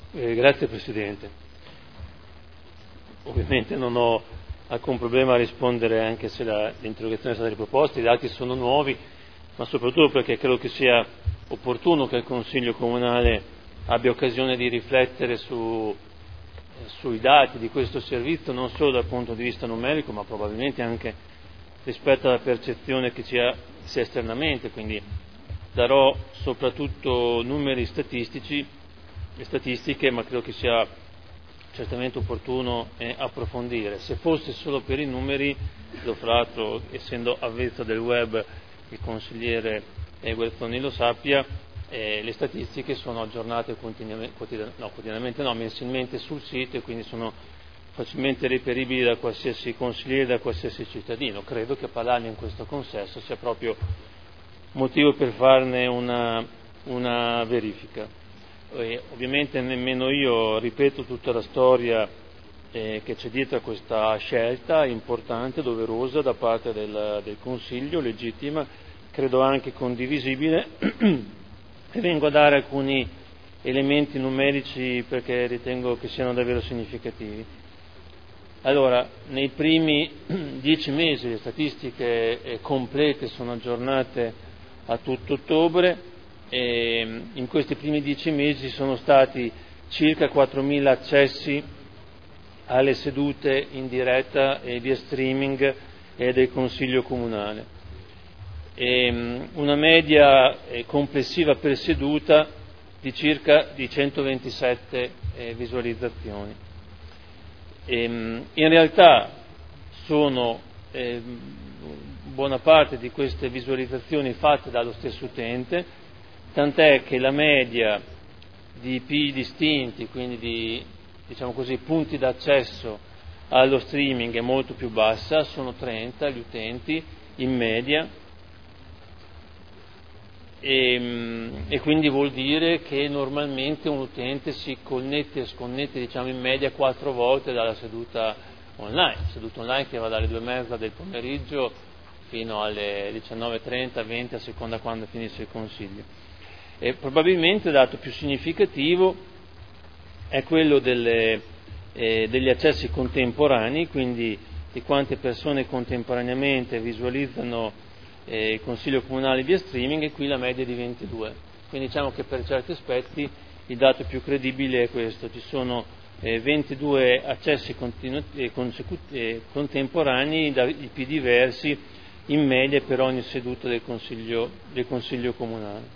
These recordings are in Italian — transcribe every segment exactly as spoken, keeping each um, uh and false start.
Eh, grazie Presidente. Ovviamente non ho alcun problema a rispondere anche se la, l'interrogazione è stata riproposta, i dati sono nuovi, ma soprattutto perché credo che sia opportuno che il Consiglio Comunale abbia occasione di riflettere su, eh, sui dati di questo servizio, non solo dal punto di vista numerico, ma probabilmente anche rispetto alla percezione che ci ha sia esternamente, quindi darò soprattutto numeri statistici e statistiche, ma credo che sia certamente opportuno eh, approfondire. Se fosse solo per i numeri, lo fra l'altro, essendo avvezzo del web, il consigliere eh, Guerzoni lo sappia, eh, le statistiche sono aggiornate quotidianamente, quotidian- no, quotidianamente no, mensilmente sul sito e quindi sono facilmente reperibili da qualsiasi consigliere, da qualsiasi cittadino. Credo che parlarne in questo consesso sia proprio motivo per farne una, una verifica. E ovviamente nemmeno io ripeto tutta la storia eh, che c'è dietro a questa scelta importante, doverosa da parte del, del Consiglio, legittima, credo anche condivisibile, e vengo a dare alcuni elementi numerici perché ritengo che siano davvero significativi. Allora, nei primi dieci mesi le statistiche eh, complete sono aggiornate a tutto ottobre, e in questi primi dieci mesi sono stati circa quattromila accessi alle sedute in diretta e via streaming eh, del Consiglio Comunale, e una media eh, complessiva per seduta di circa di centoventisette eh, visualizzazioni. E, in realtà sono eh, buona parte di queste visualizzazioni fatte dallo stesso utente, tant'è che la media di I P distinti, quindi di diciamo così, punti d'accesso allo streaming è molto più bassa, sono trenta gli utenti in media, e, e quindi vuol dire che normalmente un utente si connette e sconnette diciamo in media quattro volte dalla seduta online, seduta online che va dalle due e mezza del pomeriggio fino alle diciannove e trenta, venti a seconda quando finisce il Consiglio. E probabilmente il dato più significativo è quello delle, eh, degli accessi contemporanei, quindi di quante persone contemporaneamente visualizzano eh, il Consiglio Comunale via streaming, e qui la media è di ventidue. Quindi diciamo che per certi aspetti il dato più credibile è questo, ci sono eh, ventidue accessi continu- eh, consecut- eh, contemporanei da I P diversi in media per ogni seduta del Consiglio, del Consiglio Comunale.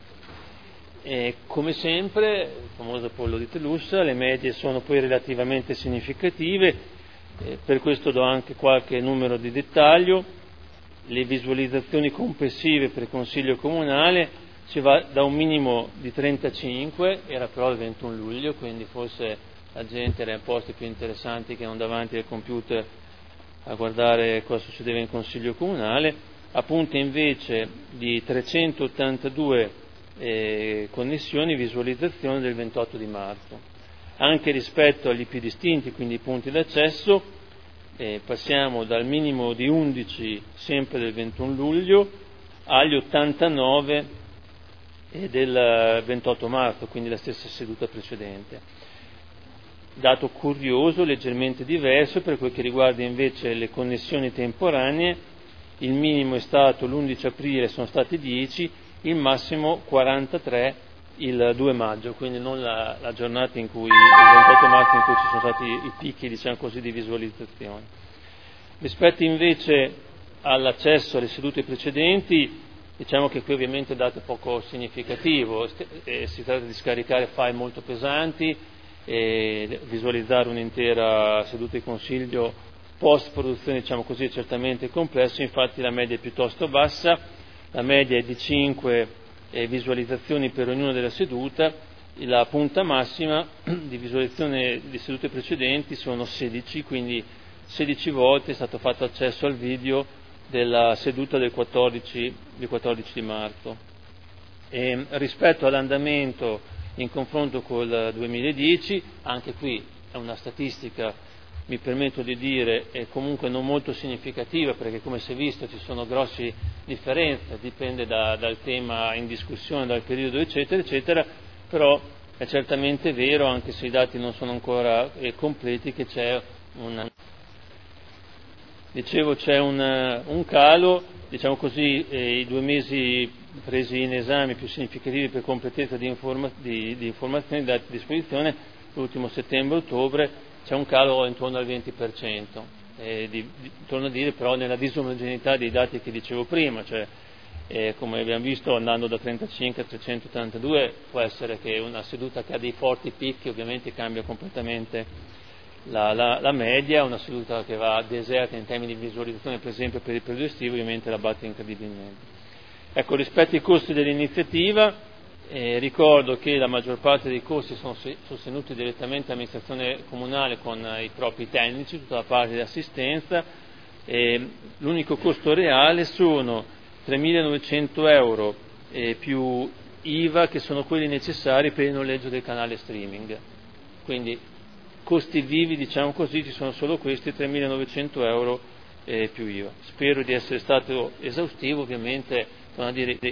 E come sempre, il famoso pollo di Telussa, le medie sono poi relativamente significative, eh, per questo do anche qualche numero di dettaglio. Le visualizzazioni complessive per il Consiglio Comunale si va da un minimo di trentacinque, era però il ventuno luglio, quindi forse la gente era in posti più interessanti che non davanti al computer a guardare cosa succedeva in Consiglio Comunale, a punti invece di trecentottantadue Eh, connessioni, visualizzazioni del ventotto di marzo. Anche rispetto agli I P distinti, quindi i punti d'accesso, eh, passiamo dal minimo di undici sempre del ventuno luglio agli ottantanove eh, del ventotto marzo, quindi la stessa seduta precedente. Dato curioso, leggermente diverso per quel che riguarda invece le connessioni temporanee, il minimo è stato l'undici aprile, sono stati dieci, il massimo quarantatré il due maggio, quindi non la, la giornata in cui, il ventotto marzo, in cui ci sono stati i picchi, diciamo così, di visualizzazione. Rispetto invece all'accesso alle sedute precedenti, diciamo che qui ovviamente il dato è poco significativo, eh, si tratta di scaricare file molto pesanti e visualizzare un'intera seduta di Consiglio post produzione, diciamo così, è certamente complesso, infatti la media è piuttosto bassa. La media è di cinque eh, visualizzazioni per ognuna della seduta, la punta massima di visualizzazione di sedute precedenti sono sedici, quindi sedici volte è stato fatto accesso al video della seduta del quattordici, del quattordici di marzo. E, rispetto all'andamento in confronto col duemiladieci, anche qui è una statistica, mi permetto di dire, è comunque non molto significativa, perché come si è visto ci sono grosse differenze, dipende da, dal tema in discussione, dal periodo eccetera eccetera, però È certamente vero, anche se i dati non sono ancora eh, completi, che c'è un, dicevo, c'è un, un calo, diciamo così, eh, i due mesi presi in esame più significativi per completezza di, informa- di, di informazioni dati a disposizione, l'ultimo settembre-ottobre, c'è un calo intorno al venti per cento, eh, di, di, torno a dire però nella disomogeneità dei dati che dicevo prima, cioè eh, come abbiamo visto andando da trentacinque a trecentottantadue può essere che una seduta che ha dei forti picchi ovviamente cambia completamente la, la, la media, una seduta che va deserta in termini di visualizzazione per esempio per il periodo estivo ovviamente la batte incredibilmente. Ecco, rispetto ai costi dell'iniziativa, eh, ricordo che la maggior parte dei costi sono sostenuti direttamente dall'amministrazione comunale con eh, i propri tecnici, tutta la parte di assistenza, eh, l'unico costo reale sono tremilanovecento euro eh, più I V A, che sono quelli necessari per il noleggio del canale streaming. Quindi costi vivi, diciamo così, ci sono solo questi, tremilanovecento euro eh, più I V A. Spero di essere stato esaustivo, ovviamente, torno a dire,